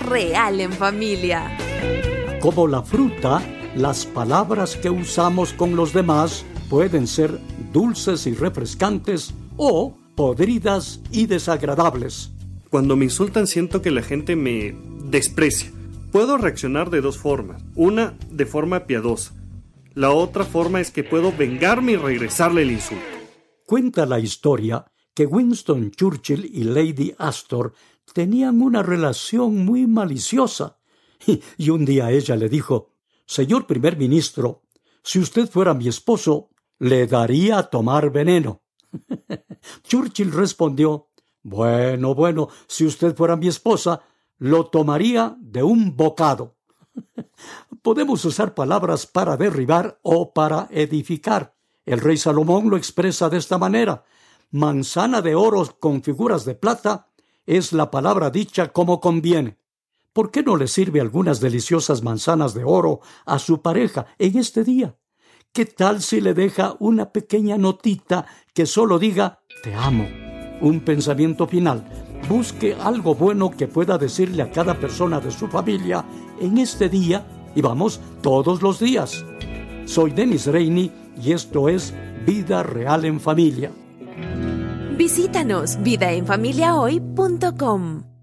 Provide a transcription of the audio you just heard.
real en familia. Como la fruta, las palabras que usamos con los demás pueden ser dulces y refrescantes o podridas y desagradables. Cuando me insultan siento que la gente me desprecia. Puedo reaccionar de dos formas. Una, de forma piadosa. La otra forma es que puedo vengarme y regresarle el insulto. Cuenta la historia que Winston Churchill y Lady Astor tenían una relación muy maliciosa. Y un día ella le dijo: «Señor primer ministro, si usted fuera mi esposo, le daría a tomar veneno». Churchill respondió: Bueno, si usted fuera mi esposa, lo tomaría de un bocado». Podemos usar palabras para derribar o para edificar. El rey Salomón lo expresa de esta manera: manzana de oro con figuras de plata es la palabra dicha como conviene. ¿Por qué no le sirve algunas deliciosas manzanas de oro a su pareja en este día? ¿Qué tal si le deja una pequeña notita que solo diga «te amo»? Un pensamiento final. Busque algo bueno que pueda decirle a cada persona de su familia en este día y vamos, todos los días. Soy Dennis Reini y esto es Vida Real en Familia. Visítanos vidaenfamiliahoy.com.